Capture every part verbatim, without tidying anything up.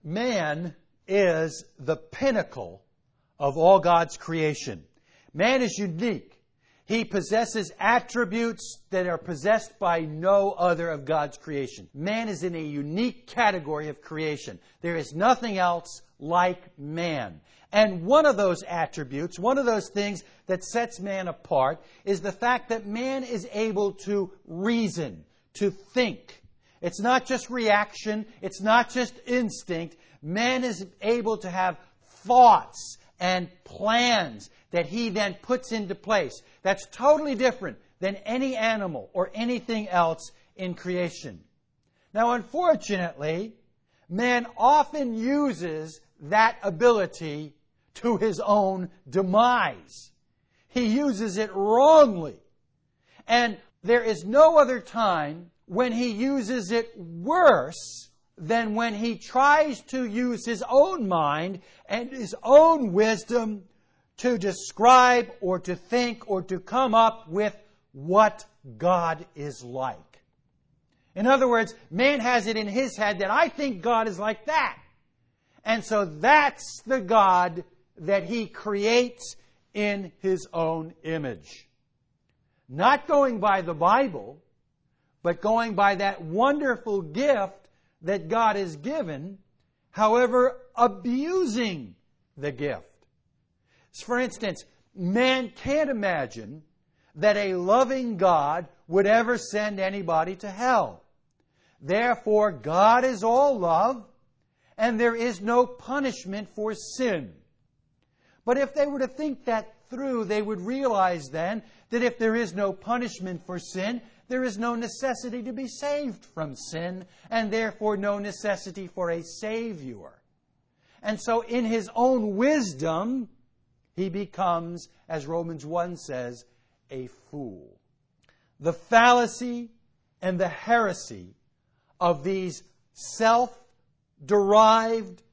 Man is the pinnacle of all God's creation. Man is unique. He possesses attributes that are possessed by no other of God's creation. Man is in a unique category of creation. There is nothing else like man. And one of those attributes, one of those things that sets man apart, is the fact that man is able to reason, to think. It's not just reaction. It's not just instinct. Man is able to have thoughts and plans that he then puts into place. That's totally different than any animal or anything else in creation. Now, unfortunately, man often uses that ability to his own demise. He uses it wrongly. And there is no other time when he uses it worse than when he tries to use his own mind and his own wisdom to describe or to think or to come up with what God is like. In other words, man has it in his head that I think God is like that. And so that's the God that he creates in his own image. Not going by the Bible, but going by that wonderful gift that God has given, however, abusing the gift. For instance, man can't imagine that a loving God would ever send anybody to hell. Therefore, God is all love, and there is no punishment for sin. But if they were to think that through, they would realize then that if there is no punishment for sin, there is no necessity to be saved from sin, and therefore no necessity for a Savior. And so in his own wisdom, he becomes, as Romans one says, a fool. The fallacy and the heresy of these self-derived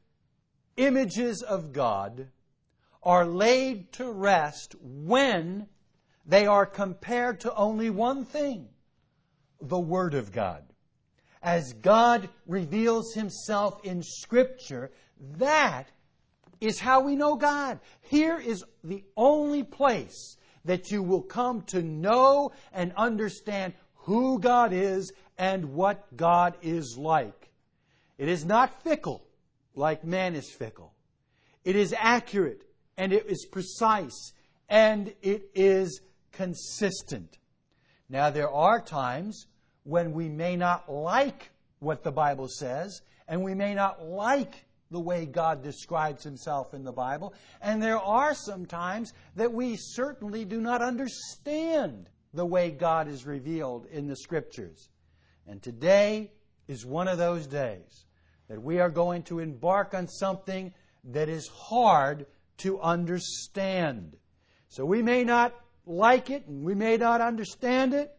images of God are laid to rest when they are compared to only one thing, the Word of God. As God reveals Himself in Scripture, that is how we know God. Here is the only place that you will come to know and understand who God is and what God is like. It is not fickle like man is fickle. It is accurate and it is precise and it is consistent. Now, there are times when we may not like what the Bible says, and we may not like the way God describes Himself in the Bible, and there are some times that we certainly do not understand the way God is revealed in the Scriptures. And today is one of those days that we are going to embark on something that is hard to understand. So we may not like it, and we may not understand it,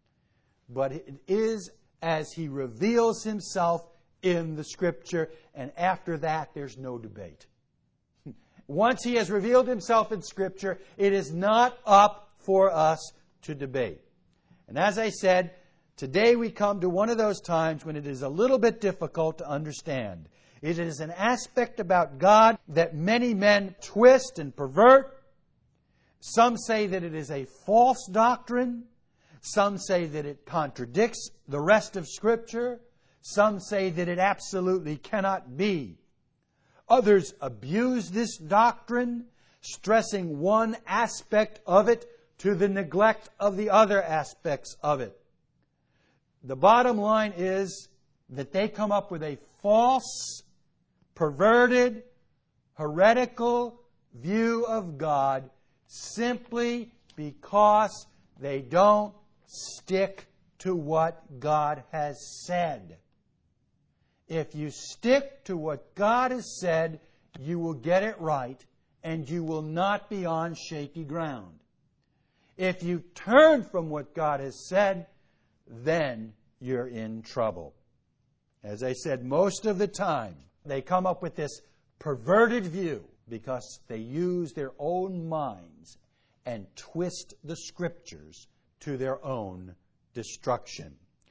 but it is as He reveals Himself in the Scripture, and after that, there's no debate. Once He has revealed Himself in Scripture, it is not up for us to debate. And as I said, today we come to one of those times when it is a little bit difficult to understand. It is an aspect about God that many men twist and pervert. Some say that it is a false doctrine. Some say that it contradicts the rest of Scripture. Some say that it absolutely cannot be. Others abuse this doctrine, stressing one aspect of it to the neglect of the other aspects of it. The bottom line is that they come up with a false, perverted, heretical view of God simply because they don't stick to what God has said. If you stick to what God has said, you will get it right and you will not be on shaky ground. If you turn from what God has said, then you're in trouble. As I said, most of the time, they come up with this perverted view because they use their own minds and twist the Scriptures to their own destruction.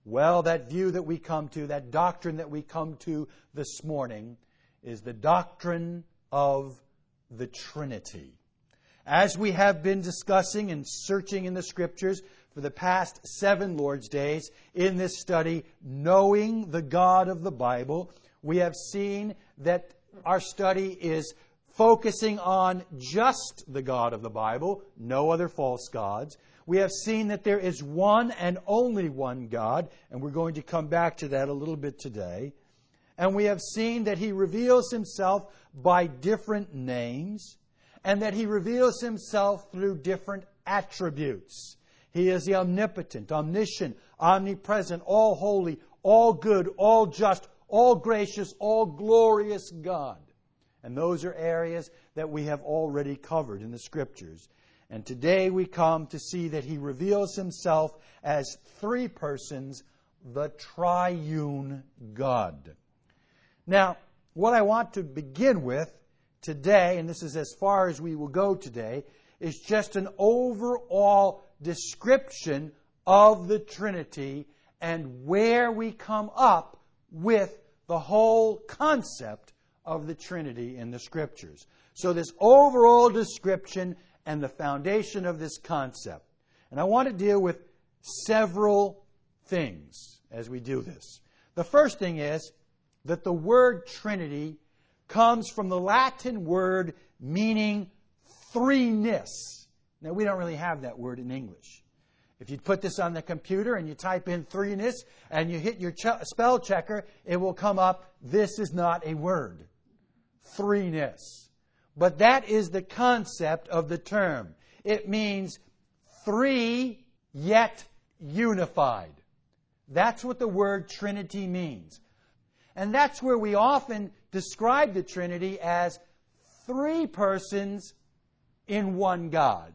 Well, that view that we come to, that doctrine that we come to this morning, is the doctrine of the Trinity. As we have been discussing and searching in the Scriptures for the past seven Lord's Days in this study, Knowing the God of the Bible, we have seen that our study is focusing on just the God of the Bible, no other false gods. We have seen that there is one and only one God, and we're going to come back to that a little bit today. And we have seen that He reveals Himself by different names, and that He reveals Himself through different attributes. He is the omnipotent, omniscient, omnipresent, all holy, all good, all just, all gracious, all glorious God. And those are areas that we have already covered in the Scriptures. And today we come to see that He reveals Himself as three persons, the triune God. Now, what I want to begin with today, and this is as far as we will go today, is just an overall description of the Trinity and where we come up with the whole concept of the Trinity in the Scriptures. So this overall description and the foundation of this concept. And I want to deal with several things as we do this. The first thing is that the word Trinity comes from the Latin word meaning threeness. Now, we don't really have that word in English. If you put this on the computer and you type in threeness and you hit your ch- spell checker, it will come up, this is not a word. Threeness. But that is the concept of the term. It means three yet unified. That's what the word Trinity means. And that's where we often describe the Trinity as three persons in one God.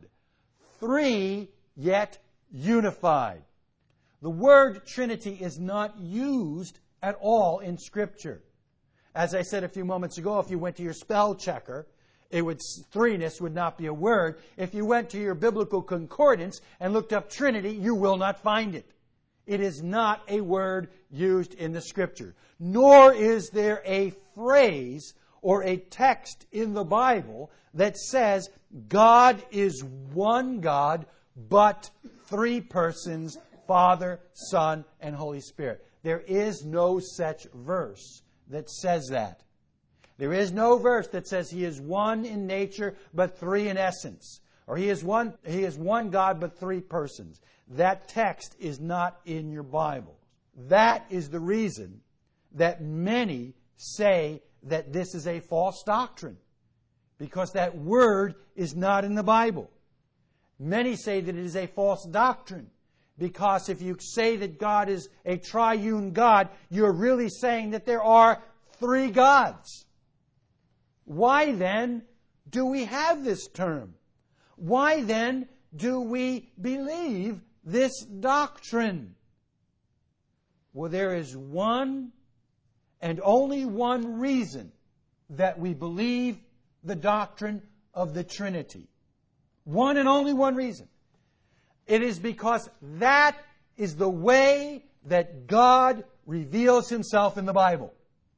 Three yet unified. The word Trinity is not used at all in Scripture. As I said a few moments ago, if you went to your spell checker, it would threeness would not be a word. If you went to your biblical concordance and looked up Trinity, you will not find it. It is not a word used in the Scripture. Nor is there a phrase or a text in the Bible that says God is one God, but three persons, Father, Son, and Holy Spirit. There is no such verse that says that. There is no verse that says He is one in nature, but three in essence. Or He is one, He is one God, but three persons. That text is not in your Bible. That is the reason that many say that this is a false doctrine. Because that word is not in the Bible. Many say that it is a false doctrine. Because if you say that God is a triune God, you're really saying that there are three gods. Why then do we have this term? Why then do we believe this doctrine? Well, there is one and only one reason that we believe the doctrine of the Trinity. One and only one reason. It is because that is the way that God reveals Himself in the Bible.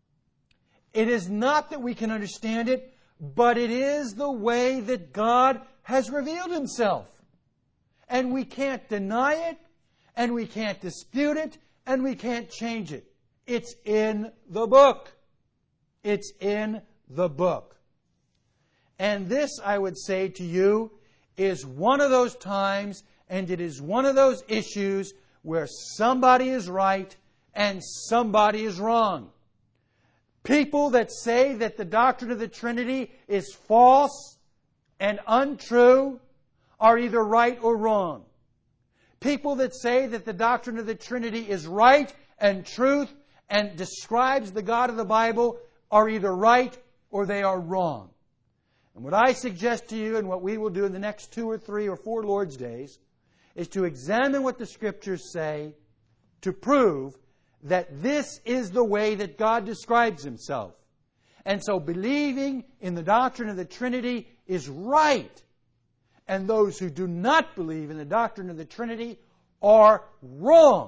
It is not that we can understand it, but it is the way that God has revealed Himself. And we can't deny it, and we can't dispute it, and we can't change it. It's in the book. It's in the book. And this, I would say to you, is one of those times, and it is one of those issues where somebody is right and somebody is wrong. People that say that the doctrine of the Trinity is false and untrue are either right or wrong. People that say that the doctrine of the Trinity is right and truth and describes the God of the Bible are either right or they are wrong. And what I suggest to you, and what we will do in the next two or three or four Lord's Days, is to examine what the Scriptures say to prove that this is the way that God describes Himself. And so believing in the doctrine of the Trinity is right. And those who do not believe in the doctrine of the Trinity are wrong,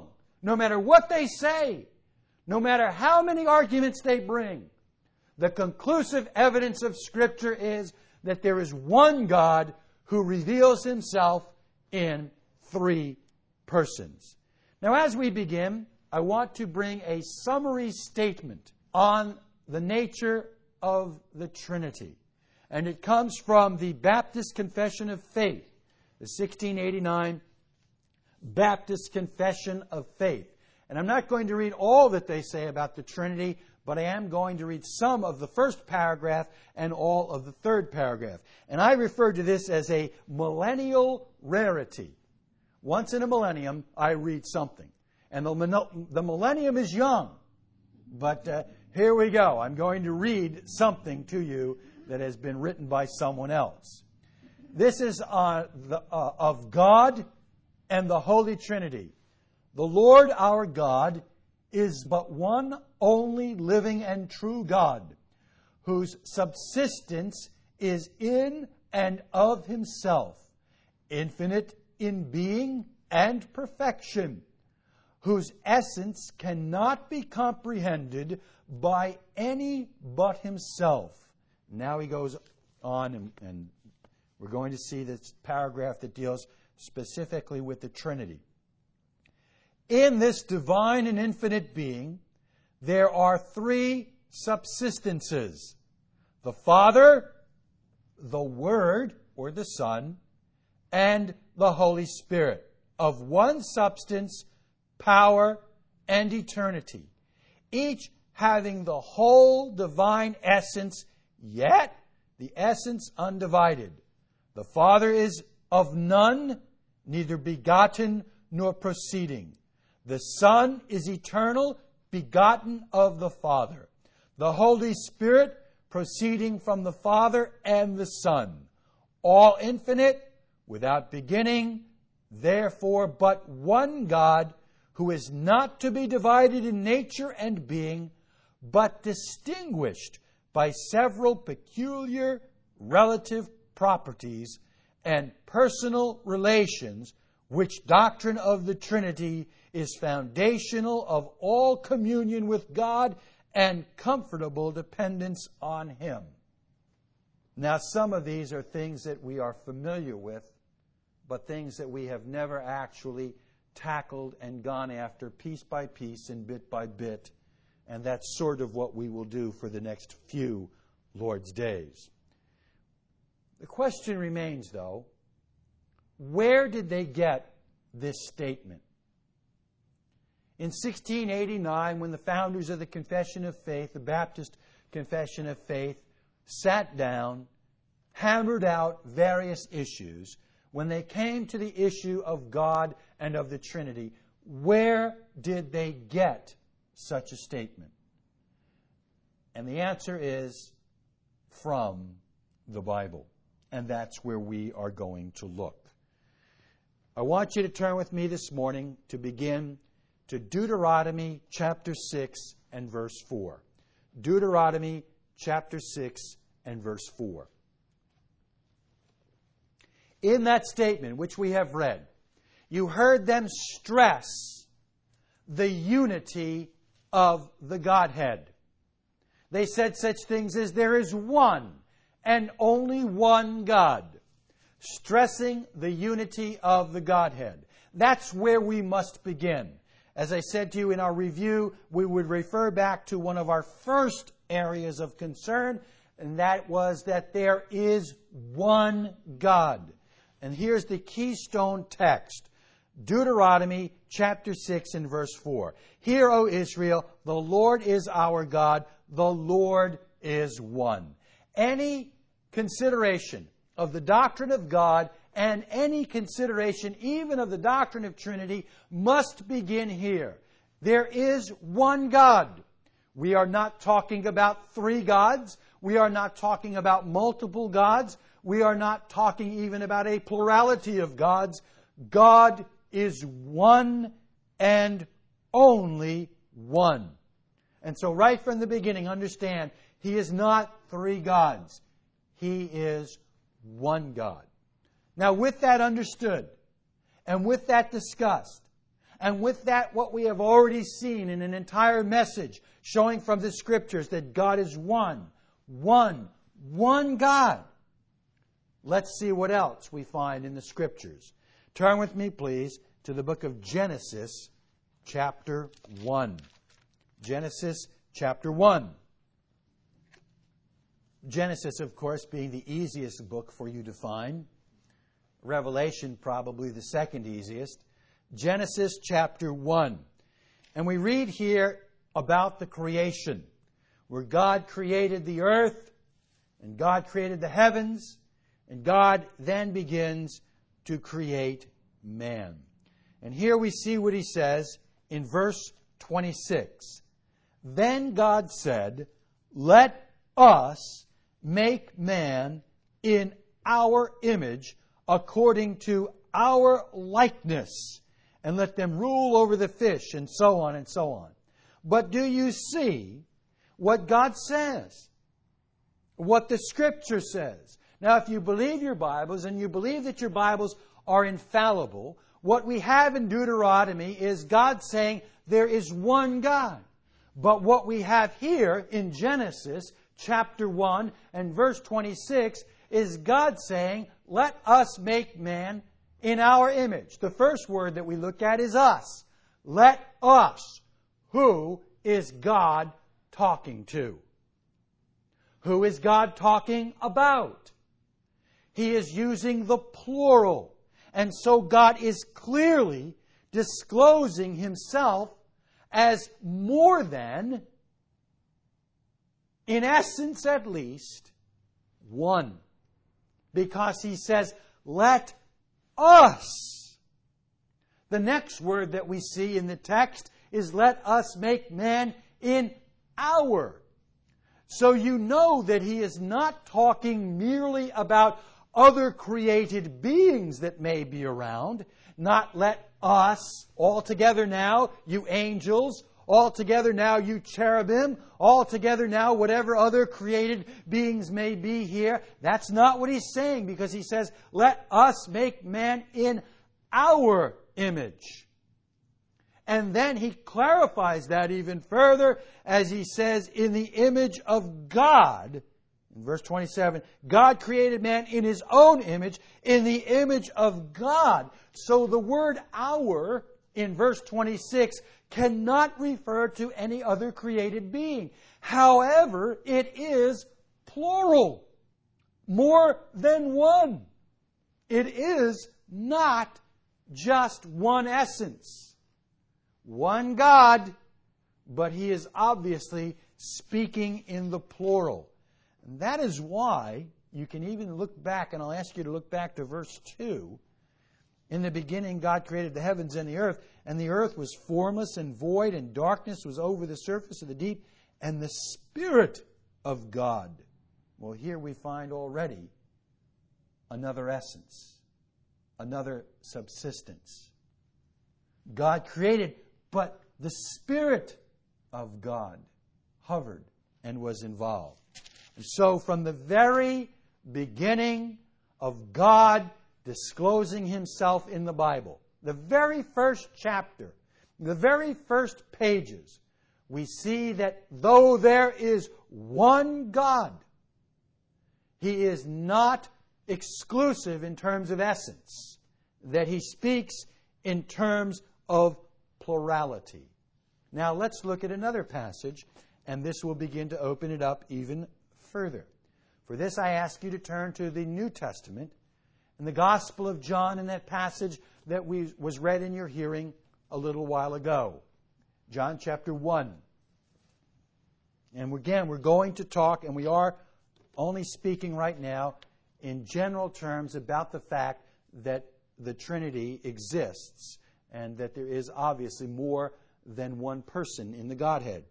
no matter what they say, no matter how many arguments they bring, the conclusive evidence of Scripture is that there is one God who reveals Himself in three persons. Now, as we begin, I want to bring a summary statement on the nature of the Trinity. And it comes from the Baptist Confession of Faith, the sixteen eighty-nine Baptist Confession of Faith. And I'm not going to read all that they say about the Trinity, but I am going to read some of the first paragraph and all of the third paragraph. And I refer to this as a millennial rarity. Once in a millennium, I read something. And the, the millennium is young. But uh, here we go. I'm going to read something to you that has been written by someone else. This is uh, the, uh, of God and the Holy Trinity. The Lord our God is but one only living and true God, whose subsistence is in and of Himself, infinite in being and perfection, whose essence cannot be comprehended by any but Himself. Now he goes on, and, and we're going to see this paragraph that deals specifically with the Trinity. In this divine and infinite being, there are three subsistences: the Father, the Word, or the Son, and the Holy Spirit, of one substance, power, and eternity, each having the whole divine essence, yet the essence undivided. The Father is of none, neither begotten nor proceeding. The Son is eternal, begotten of the Father. The Holy Spirit proceeding from the Father and the Son. All infinite, without beginning, therefore but one God, who is not to be divided in nature and being, but distinguished by several peculiar relative properties and personal relations, which doctrine of the Trinity is foundational of all communion with God and comfortable dependence on Him. Now, some of these are things that we are familiar with, but things that we have never actually tackled and gone after piece by piece and bit by bit. And that's sort of what we will do for the next few Lord's days. The question remains, though, where did they get this statement? In sixteen eighty-nine, when the founders of the Confession of Faith, the Baptist Confession of Faith, sat down, hammered out various issues, when they came to the issue of God and of the Trinity, where did they get such a statement? And the answer is from the Bible. And that's where we are going to look. I want you to turn with me this morning to begin to Deuteronomy chapter six and verse four. Deuteronomy chapter six and verse four. In that statement, which we have read, you heard them stress the unity of the Godhead. They said such things as there is one and only one God, stressing the unity of the Godhead. That's where we must begin. As I said to you in our review, we would refer back to one of our first areas of concern, and that was that there is one God. And here's the keystone text. Deuteronomy chapter six and verse four. Hear, O Israel, the Lord is our God, the Lord is one. Any consideration of the doctrine of God and any consideration even of the doctrine of Trinity must begin here. There is one God. We are not talking about three gods. We are not talking about multiple gods. We are not talking even about a plurality of gods. God is one and only one. And so right from the beginning, understand, He is not three gods. He is one God. Now, with that understood, and with that discussed, And with that, what we have already seen in an entire message showing from the Scriptures that God is one, one, one God. Let's see what else we find in the Scriptures. Turn with me, please, to the book of Genesis, chapter one. Genesis, chapter one. Genesis, of course, being the easiest book for you to find. Revelation, probably the second easiest. Genesis, chapter one. And we read here about the creation, where God created the earth, and God created the heavens, and God then begins to create man. And here we see what He says in verse twenty-six. Then God said, "Let us make man in our image, according to our likeness, and let them rule over the fish," and so on and so on. But do you see what God says? What the Scripture says? Now, if you believe your Bibles, and you believe that your Bibles are infallible, what we have in Deuteronomy is God saying there is one God. But what we have here in Genesis chapter one and verse twenty-six is God saying, "Let us make man in our image." The first word that we look at is us. Let us. Who is God talking to? Who is God talking about? He is using the plural. And so God is clearly disclosing Himself as more than, in essence at least, one. Because He says, "Let us." The next word that we see in the text is, "Let us make man in our." So you know that He is not talking merely about other created beings that may be around. Not "let us," all together now, you angels, all together now, you cherubim, all together now, whatever other created beings may be here. That's not what He's saying, because He says, "Let us make man in our image." And then He clarifies that even further as He says, "in the image of God." In verse twenty-seven, God created man in His own image, in the image of God. So the word "our" in verse twenty-six cannot refer to any other created being. However, it is plural. More than one. It is not just one essence. One God, but He is obviously speaking in the plural. And that is why you can even look back, and I'll ask you to look back to verse two. "In the beginning God created the heavens and the earth, and the earth was formless and void, and darkness was over the surface of the deep, and the Spirit of God." Well, here we find already another essence, another subsistence. God created, but the Spirit of God hovered and was involved. And so from the very beginning of God disclosing Himself in the Bible, the very first chapter, the very first pages, we see that though there is one God, He is not exclusive in terms of essence, that He speaks in terms of plurality. Now let's look at another passage, and this will begin to open it up even further. For this I ask you to turn to the New Testament and the Gospel of John, in that passage that we, was read in your hearing a little while ago. John chapter one. And again, we're going to talk, and we are only speaking right now in general terms about the fact that the Trinity exists and that there is obviously more than one person in the Godhead.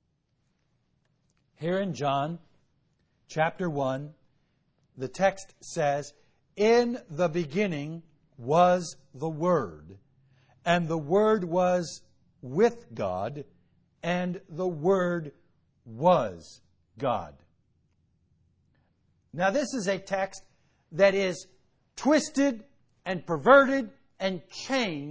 Here in John chapter one, the text says, "In the beginning was the Word, and the Word was with God, and the Word was God." Now this is a text that is twisted and perverted and changed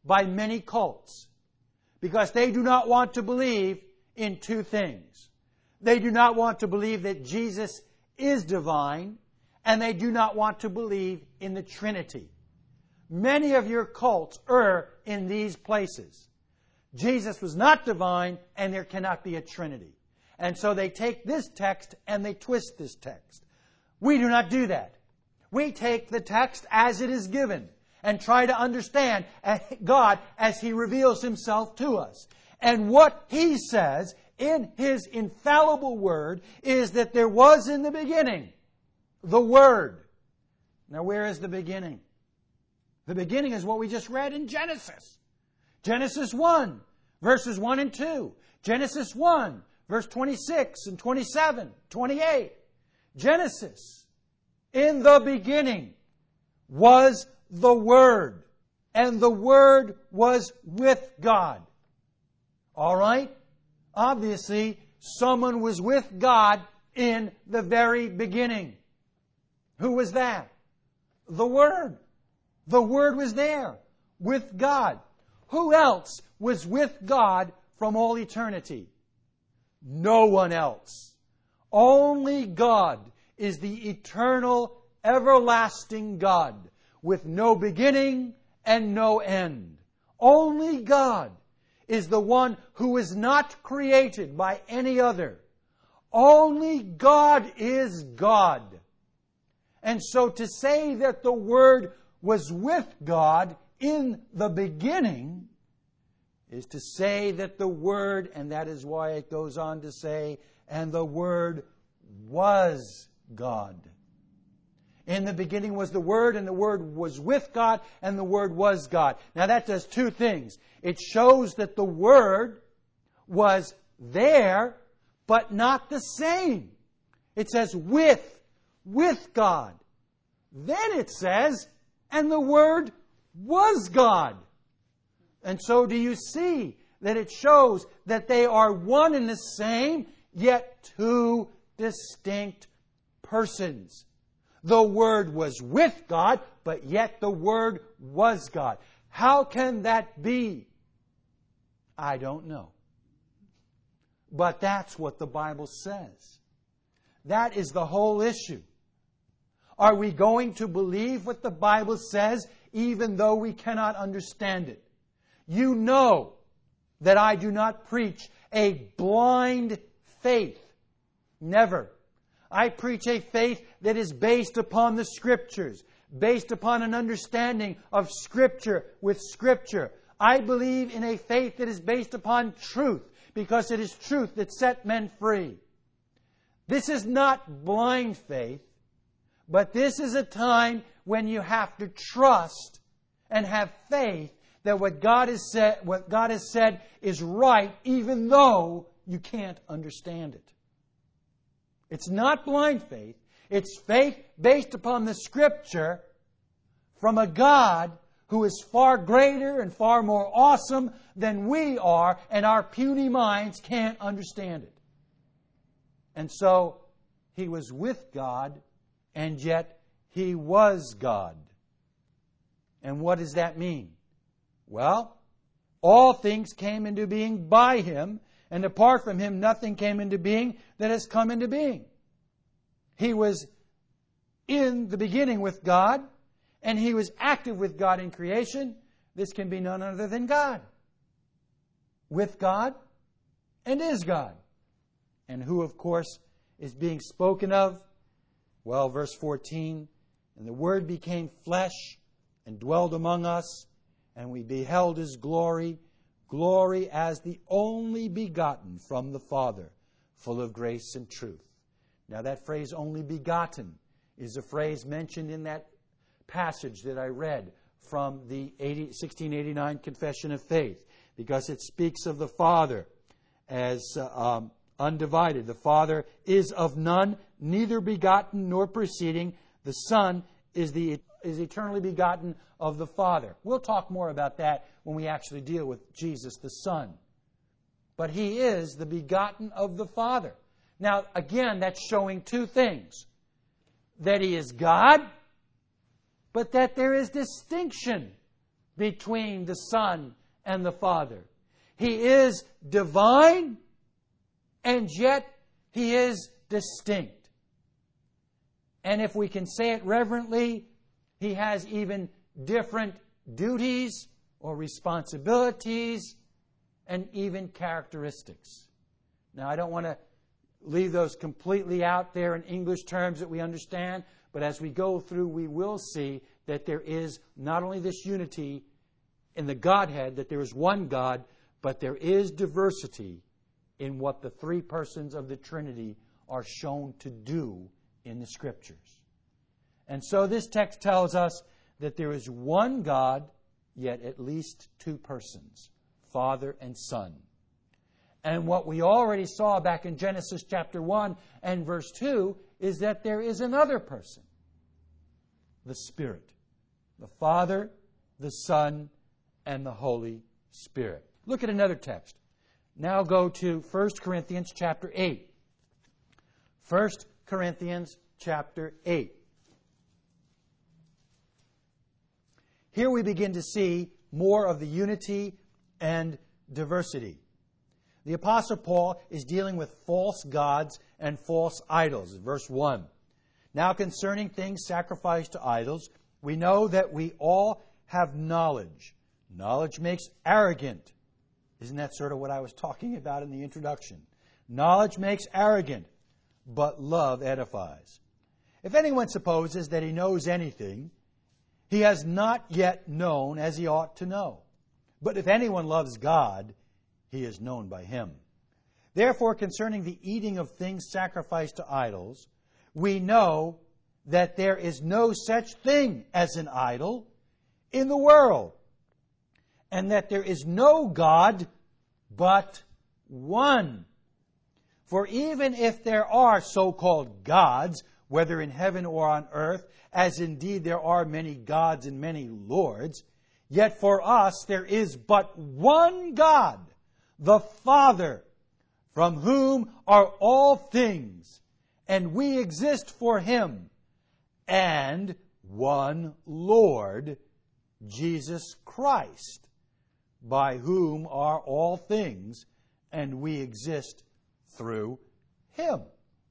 by many cults because they do not want to believe in two things. They do not want to believe that Jesus is divine, and they do not want to believe in the Trinity. Many of your cults err in these places. Jesus was not divine, and there cannot be a Trinity. And so they take this text and they twist this text. We do not do that. We take the text as it is given and try to understand God as He reveals Himself to us. And what He says in His infallible Word is that there was in the beginning the Word. Now, where is the beginning? The beginning is what we just read in Genesis. Genesis one, verses one and two. Genesis one, verse twenty-six and twenty-seven, twenty-eight. Genesis, in the beginning was the Word, and the Word was with God. All right? Obviously, someone was with God in the very beginning. Who was that? The Word. The Word was there with God. Who else was with God from all eternity? No one else. Only God is the eternal, everlasting God with no beginning and no end. Only God is the one who is not created by any other. Only God is God. And so to say that the Word was with God in the beginning is to say that the Word, and that is why it goes on to say, and the Word was God. In the beginning was the Word, and the Word was with God, and the Word was God. Now that does two things. It shows that the Word was there, but not the same. It says with, with God. Then it says, and the Word was God. And so do you see that it shows that they are one and the same, yet two distinct persons. The Word was with God, but yet the Word was God. How can that be? I don't know. But that's what the Bible says. That is the whole issue. Are we going to believe what the Bible says even though we cannot understand it? You know that I do not preach a blind faith. Never. I preach a faith that is based upon the Scriptures, based upon an understanding of Scripture with Scripture. I believe in a faith that is based upon truth, because it is truth that set men free. This is not blind faith, but this is a time when you have to trust and have faith that what God has said, what God has said is right, even though you can't understand it. It's not blind faith. It's faith based upon the Scripture from a God who is far greater and far more awesome than we are, and our puny minds can't understand it. And so, He was with God, and yet He was God. And what does that mean? Well, all things came into being by Him, and apart from Him nothing came into being that has come into being. He was in the beginning with God, and He was active with God in creation. This can be none other than God. With God and is God. And who, of course, is being spoken of? Well, verse fourteen, and the Word became flesh and dwelled among us, and we beheld His glory, glory as the only begotten from the Father, full of grace and truth. Now that phrase, only begotten, is a phrase mentioned in that passage that I read from the sixteen eighty-nine Confession of Faith, because it speaks of the Father as uh, um, undivided. The Father is of none, neither begotten nor proceeding. The Son is the is eternally begotten of the Father. We'll talk more about that when we actually deal with Jesus the Son. But He is the begotten of the Father. Now, again, that's showing two things. That He is God, but that there is distinction between the Son and the Father. He is divine, and yet He is distinct. And if we can say it reverently, He has even different duties or responsibilities and even characteristics. Now, I don't want to leave those completely out there in English terms that we understand, but as we go through, we will see that there is not only this unity in the Godhead, that there is one God, but there is diversity in what the three persons of the Trinity are shown to do in the Scriptures. And so this text tells us that there is one God, yet at least two persons, Father and Son. And what we already saw back in Genesis chapter one and verse two is that there is another person, the Spirit. The Father, the Son, and the Holy Spirit. Look at another text. Now go to First Corinthians chapter eight. First Corinthians chapter eight. Here we begin to see more of the unity and diversity. The Apostle Paul is dealing with false gods and false idols. Verse one. Now concerning things sacrificed to idols, we know that we all have knowledge. Knowledge makes arrogant. Isn't that sort of what I was talking about in the introduction? Knowledge makes arrogant, but love edifies. If anyone supposes that he knows anything, he has not yet known as he ought to know. But if anyone loves God, he is known by Him. Therefore, concerning the eating of things sacrificed to idols, we know that there is no such thing as an idol in the world, and that there is no God but one. For even if there are so-called gods, whether in heaven or on earth, as indeed there are many gods and many lords, yet for us there is but one God, the Father, from whom are all things, and we exist for Him, and one Lord, Jesus Christ, by whom are all things, and we exist through Him.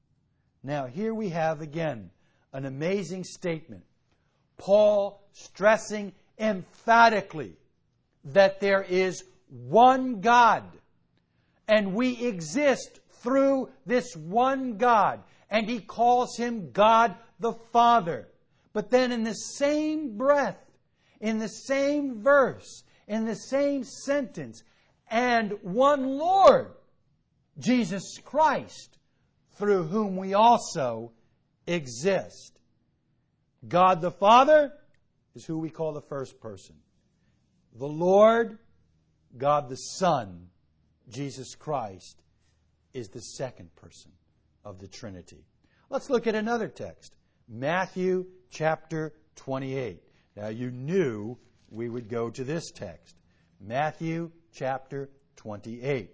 Now here we have again an amazing statement. Paul stressing emphatically that there is one God, and we exist through this one God, and he calls Him God the Father. But then in the same breath, in the same verse, in the same sentence, and one Lord, Jesus Christ, through whom we also exist. God the Father is who we call the first person. The Lord, God the Son, Jesus Christ, is the second person of the Trinity. Let's look at another text. Matthew chapter twenty-eight. Now you knew we would go to this text. Matthew chapter twenty-eight.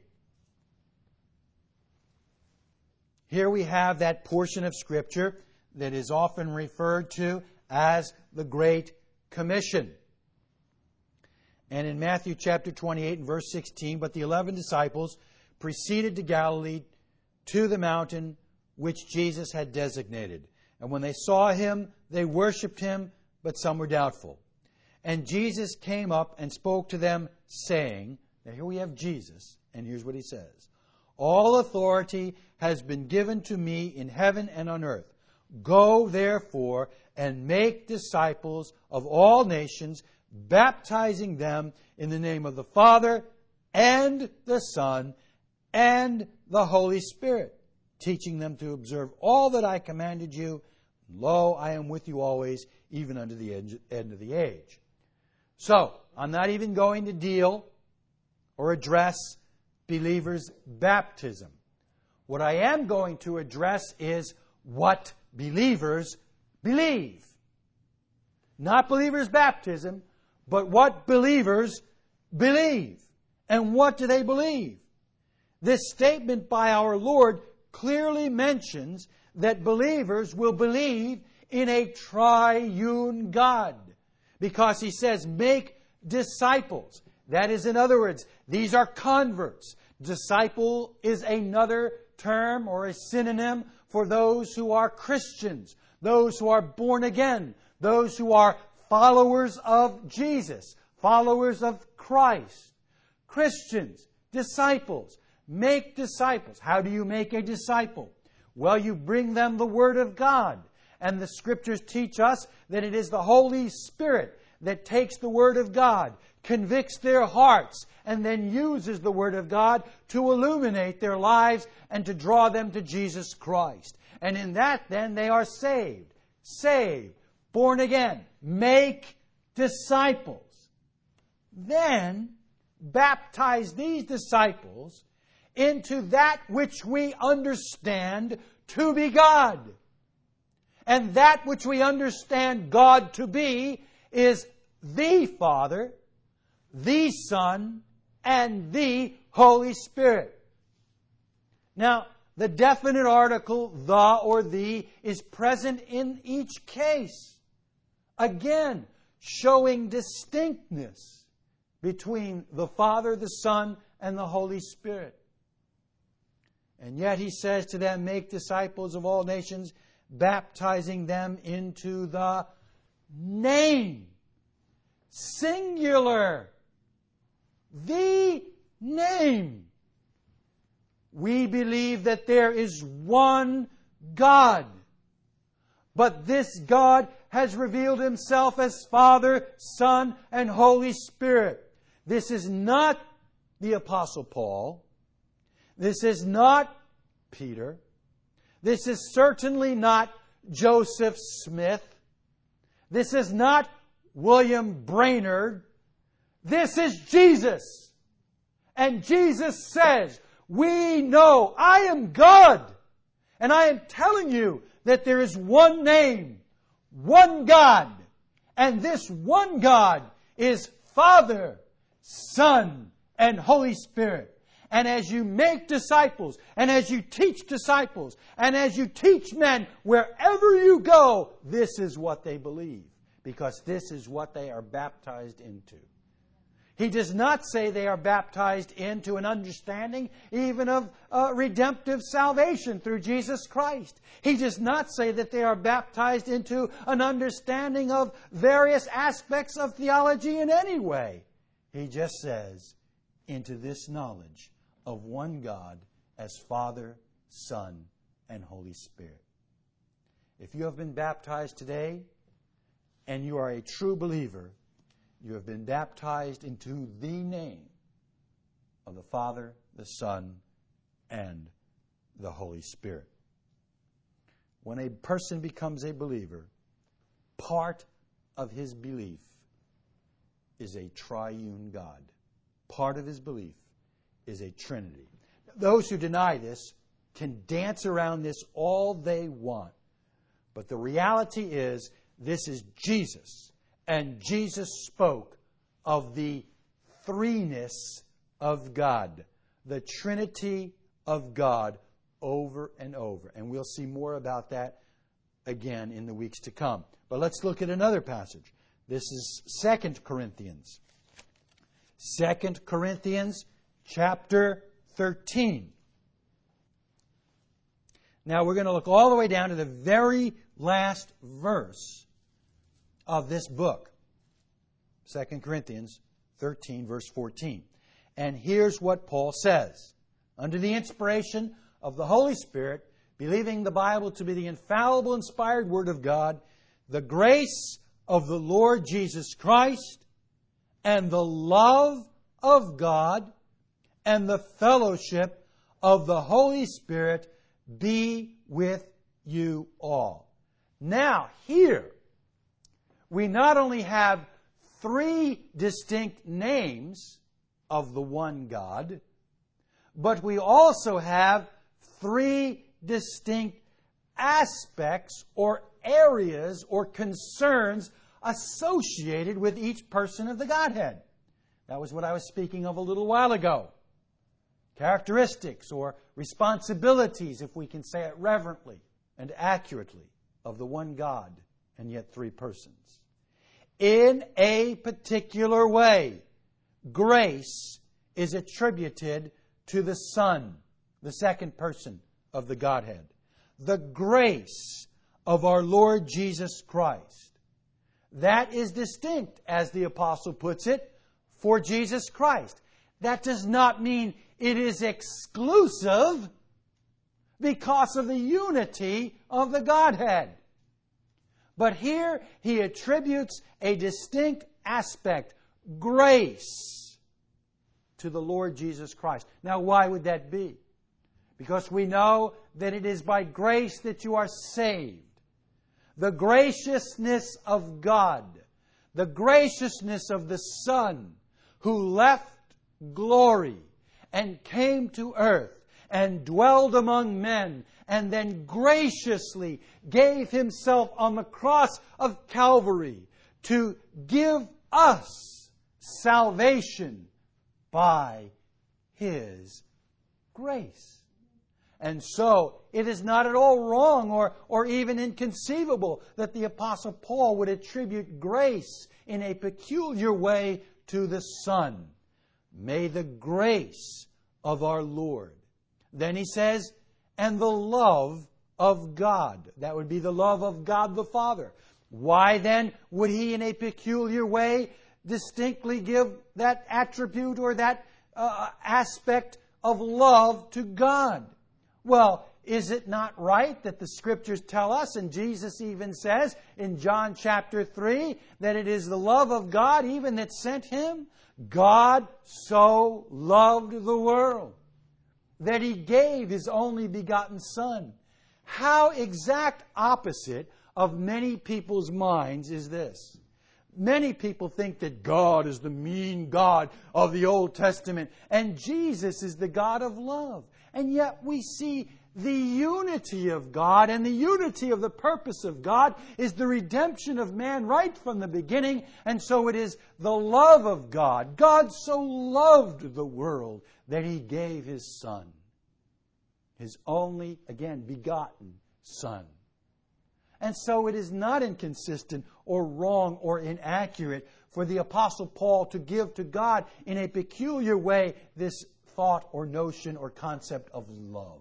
Here we have that portion of Scripture that is often referred to as the Great Commission. And in Matthew chapter twenty-eight and verse sixteen, but the eleven disciples proceeded to Galilee to the mountain which Jesus had designated. And when they saw Him, they worshipped Him, but some were doubtful. And Jesus came up and spoke to them, saying, now here we have Jesus, and here's what He says. All authority has been given to me in heaven and on earth. Go, therefore, and make disciples of all nations, baptizing them in the name of the Father and the Son and the Holy Spirit, teaching them to observe all that I commanded you. Lo, I am with you always, even unto the end of the age. So, I'm not even going to deal or address believers' baptism. What I am going to address is what believers believe. Not believers' baptism, but what believers believe. And what do they believe? This statement by our Lord clearly mentions that believers will believe in a triune God. Because He says, make disciples. That is, in other words, these are converts. Disciple is another term or a synonym for those who are Christians, those who are born again, those who are followers of Jesus, followers of Christ. Christians, disciples, make disciples. How do you make a disciple? Well, you bring them the Word of God. And the Scriptures teach us that it is the Holy Spirit that takes the Word of God, convicts their hearts, and then uses the Word of God to illuminate their lives and to draw them to Jesus Christ. And in that, then, they are saved, saved, born again. Make disciples. Then, baptize these disciples into that which we understand to be God. And that which we understand God to be is the Father, the Son, and the Holy Spirit. Now, the definite article, the or the, is present in each case. Again, showing distinctness between the Father, the Son, and the Holy Spirit. And yet he says to them, make disciples of all nations, baptizing them into the name. Singular. The name. We believe that there is one God. But this God has revealed Himself as Father, Son, and Holy Spirit. This is not the Apostle Paul. This is not Peter. This is certainly not Joseph Smith. This is not William Brainerd. This is Jesus. And Jesus says, we know I am God. And I am telling you that there is one name, one God. And this one God is Father, Son, and Holy Spirit. And as you make disciples, and as you teach disciples, and as you teach men, wherever you go, this is what they believe. Because this is what they are baptized into. He does not say they are baptized into an understanding even of uh, redemptive salvation through Jesus Christ. He does not say that they are baptized into an understanding of various aspects of theology in any way. He just says, into this knowledge of one God as Father, Son, and Holy Spirit. If you have been baptized today, and you are a true believer, you have been baptized into the name of the Father, the Son, and the Holy Spirit. When a person becomes a believer, part of his belief is a triune God. Part of his belief is a Trinity. Those who deny this can dance around this all they want. But the reality is, this is Jesus. And Jesus spoke of the threeness of God, the Trinity of God, over and over. And we'll see more about that again in the weeks to come. But let's look at another passage. This is Second Corinthians. Second Corinthians chapter thirteen. Now we're going to look all the way down to the very last verse of this book. Second Corinthians thirteen, verse fourteen. And here's what Paul says. Under the inspiration of the Holy Spirit, believing the Bible to be the infallible, inspired Word of God, the grace of the Lord Jesus Christ, and the love of God, and the fellowship of the Holy Spirit be with you all. Now, here, we not only have three distinct names of the one God, but we also have three distinct aspects or areas or concerns associated with each person of the Godhead. That was what I was speaking of a little while ago. Characteristics or responsibilities, if we can say it reverently and accurately, of the one God and yet three persons. in a particular way, grace is attributed to the Son, the second person of the Godhead. The grace of our Lord Jesus Christ. That is distinct, as the apostle puts it, for Jesus Christ. That does not mean it is exclusive because of the unity of the Godhead. But here he attributes a distinct aspect, grace, to the Lord Jesus Christ. Now, why would that be? Because we know that it is by grace that you are saved. The graciousness of God, the graciousness of the Son, who left glory and came to earth and dwelled among men, and then graciously gave Himself on the cross of Calvary to give us salvation by His grace. And so, it is not at all wrong or, or even inconceivable that the Apostle Paul would attribute grace in a peculiar way to the Son. May the grace of our Lord. Then he says, and the love of God. That would be the love of God the Father. Why then would He in a peculiar way distinctly give that attribute or that uh, aspect of love to God? Well, is it not right that the Scriptures tell us, and Jesus even says in John chapter three, that it is the love of God even that sent Him? God so loved the world that He gave His only begotten Son. How exact opposite of many people's minds is this? Many people think that God is the mean God of the Old Testament and Jesus is the God of love. And yet we see the unity of God, and the unity of the purpose of God is the redemption of man right from the beginning. And so it is the love of God. God so loved the world that He gave His Son. His only, again, begotten Son. And so it is not inconsistent or wrong or inaccurate for the Apostle Paul to give to God in a peculiar way this thought or notion or concept of love.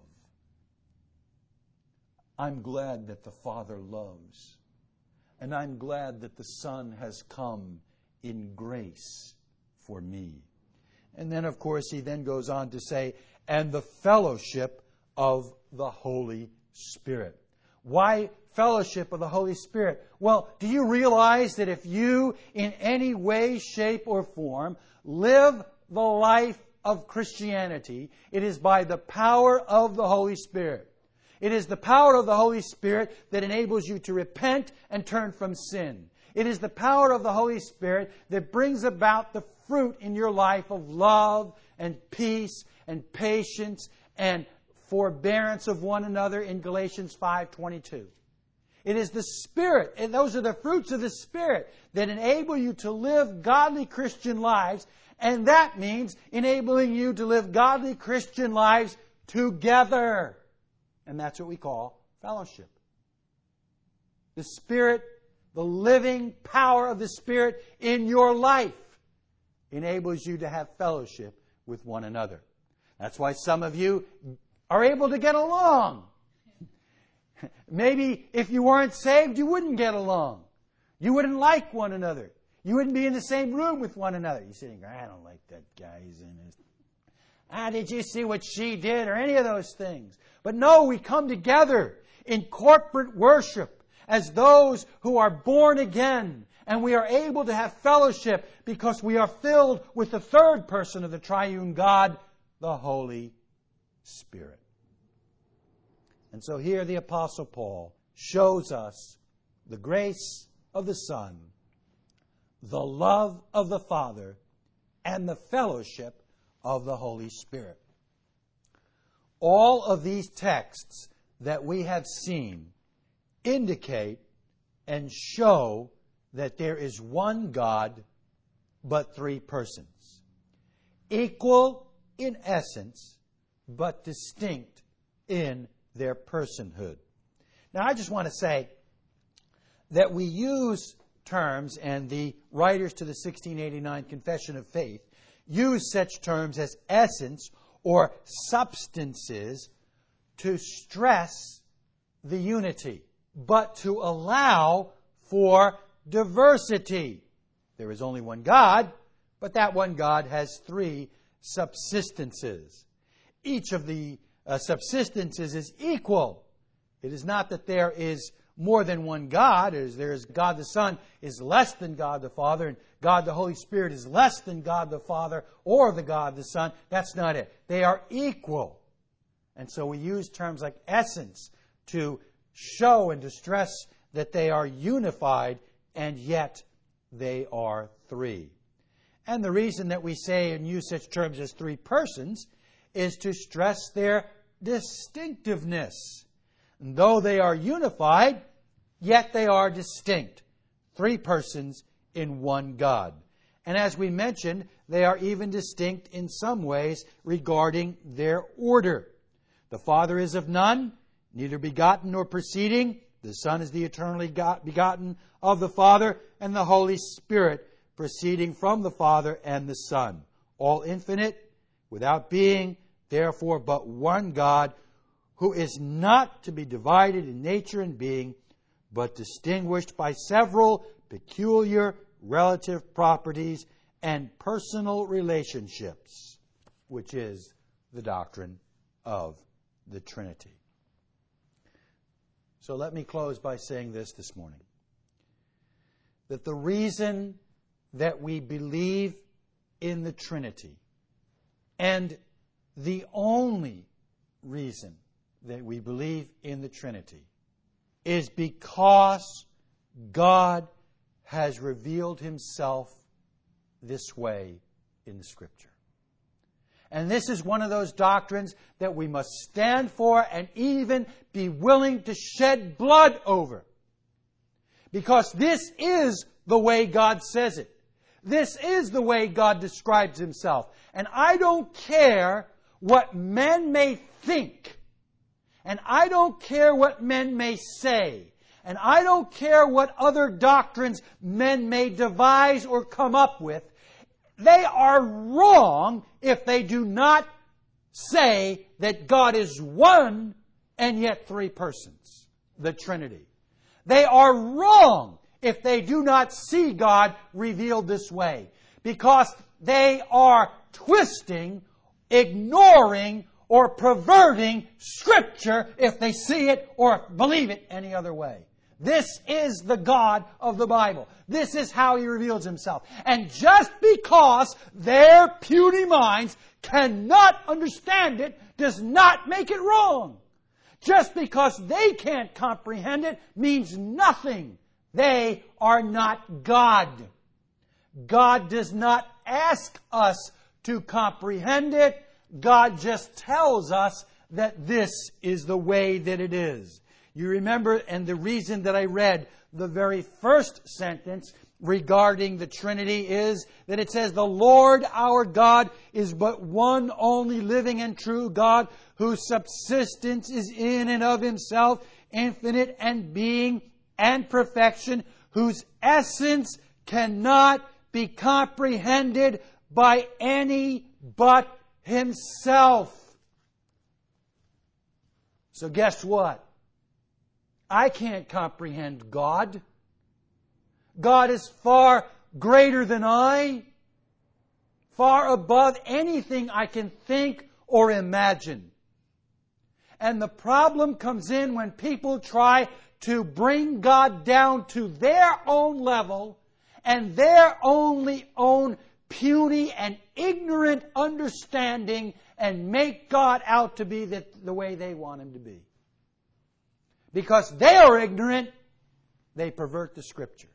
I'm glad that the Father loves. And I'm glad that the Son has come in grace for me. And then, of course, he then goes on to say, and the fellowship of the Holy Spirit. Why fellowship of the Holy Spirit? Well, do you realize that if you, in any way, shape, or form, live the life of Christianity, it is by the power of the Holy Spirit. It is the power of the Holy Spirit that enables you to repent and turn from sin. It is the power of the Holy Spirit that brings about the fruit in your life of love and peace and patience and forbearance of one another in Galatians five twenty-two. It is the Spirit, and those are the fruits of the Spirit that enable you to live godly Christian lives, and that means enabling you to live godly Christian lives together. And that's what we call fellowship. The Spirit, the living power of the Spirit in your life enables you to have fellowship with one another. That's why some of you are able to get along. Maybe if you weren't saved, you wouldn't get along. You wouldn't like one another. You wouldn't be in the same room with one another. You're sitting there, I don't like that guy. He's in his... Ah, did you see what she did? Or any of those things. But no, we come together in corporate worship as those who are born again. And we are able to have fellowship because we are filled with the third person of the triune God, the Holy Spirit. And so here the Apostle Paul shows us the grace of the Son, the love of the Father, and the fellowship of the Holy Spirit. All of these texts that we have seen indicate and show that there is one God, but three persons. Equal in essence, but distinct in their personhood. Now, I just want to say that we use terms, and the writers to the sixteen eighty-nine Confession of Faith use such terms as essence or substances to stress the unity, but to allow for diversity. There is only one God, but that one God has three subsistences. Each of the uh, subsistences is equal. It is not that there is more than one God, as there is God the Son is less than God the Father, and God the Holy Spirit is less than God the Father or the God the Son. That's not it. They are equal. And so we use terms like essence to show and to stress that they are unified, and yet they are three. And the reason that we say and use such terms as three persons is to stress their distinctiveness. And though they are unified, yet they are distinct. Three persons in one God. And as we mentioned, they are even distinct in some ways regarding their order. The Father is of none, neither begotten nor proceeding. The Son is the eternally begotten of the Father, and the Holy Spirit proceeding from the Father and the Son. All infinite, without being, therefore but one God, who is not to be divided in nature and being, but distinguished by several peculiar relative properties and personal relationships, which is the doctrine of the Trinity. So let me close by saying this this morning. That the reason that we believe in the Trinity, and the only reason that we believe in the Trinity, is because God has revealed Himself this way in the Scripture. And this is one of those doctrines that we must stand for and even be willing to shed blood over. Because this is the way God says it. This is the way God describes Himself. And I don't care what men may think. And I don't care what men may say. And I don't care what other doctrines men may devise or come up with. They are wrong if they do not say that God is one and yet three persons, the Trinity. They are wrong if they do not see God revealed this way, because they are twisting, ignoring, or perverting Scripture if they see it or believe it any other way. This is the God of the Bible. This is how He reveals Himself. And just because their puny minds cannot understand it does not make it wrong. Just because they can't comprehend it means nothing. They are not God. God does not ask us to comprehend it. God just tells us that this is the way that it is. You remember, and the reason that I read the very first sentence regarding the Trinity is that it says, "The Lord our God is but one only living and true God, whose subsistence is in and of Himself, infinite and being and perfection, whose essence cannot be comprehended by any but Himself." So guess what? I can't comprehend God. God is far greater than I, far above anything I can think or imagine. And the problem comes in when people try to bring God down to their own level and their only own puny and ignorant understanding and make God out to be the, the way they want Him to be. Because they are ignorant, they pervert the Scriptures.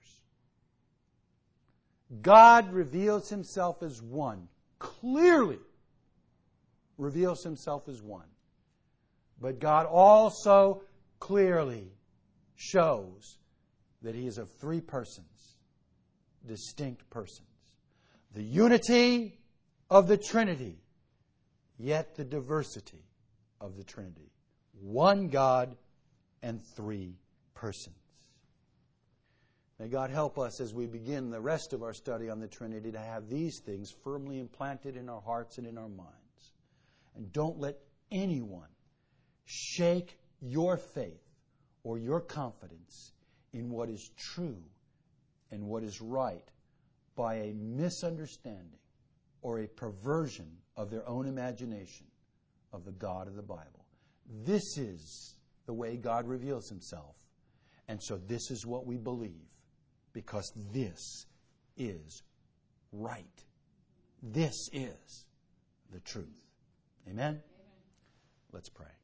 God reveals Himself as one. Clearly reveals Himself as one. But God also clearly shows that He is of three persons, distinct persons. The unity of the Trinity, yet the diversity of the Trinity. One God and three persons. May God help us as we begin the rest of our study on the Trinity to have these things firmly implanted in our hearts and in our minds. And don't let anyone shake your faith or your confidence in what is true and what is right by a misunderstanding or a perversion of their own imagination of the God of the Bible. This is the way God reveals Himself. And so this is what we believe, because this is right. This is the truth. Amen? Amen. Let's pray.